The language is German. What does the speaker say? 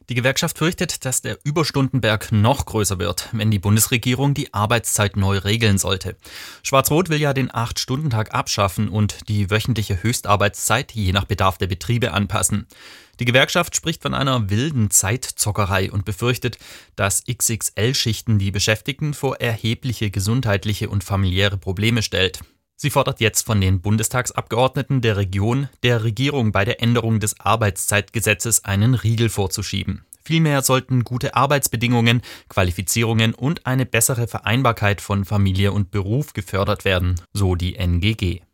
Die Gewerkschaft fürchtet, dass der Überstundenberg noch größer wird, wenn die Bundesregierung die Arbeitszeit neu regeln sollte. Schwarz-Rot will ja den 8-Stunden-Tag abschaffen und die wöchentliche Höchstarbeitszeit je nach Bedarf der Betriebe anpassen. Die Gewerkschaft spricht von einer wilden Zeitzockerei und befürchtet, dass XXL-Schichten die Beschäftigten vor erhebliche gesundheitliche und familiäre Probleme stellt. Sie fordert jetzt von den Bundestagsabgeordneten der Region, der Regierung bei der Änderung des Arbeitszeitgesetzes einen Riegel vorzuschieben. Vielmehr sollten gute Arbeitsbedingungen, Qualifizierungen und eine bessere Vereinbarkeit von Familie und Beruf gefördert werden, so die NGG.